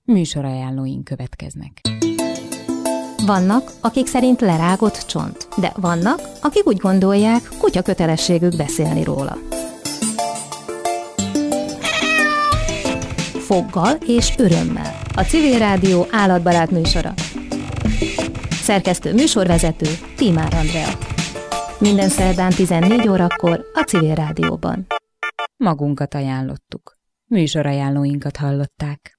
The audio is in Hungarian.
Műsorajánlóink következnek. Vannak, akik szerint lerágott csont, de vannak, akik úgy gondolják, kutya kötelességük beszélni róla. Foggal és örömmel. A Civil Rádió állatbarát műsora. Szerkesztő műsorvezető Tímár Andrea. Minden szerdán 14 órakor a Civil Rádióban. Magunkat ajánlottuk. Műsorajánlóinkat hallották.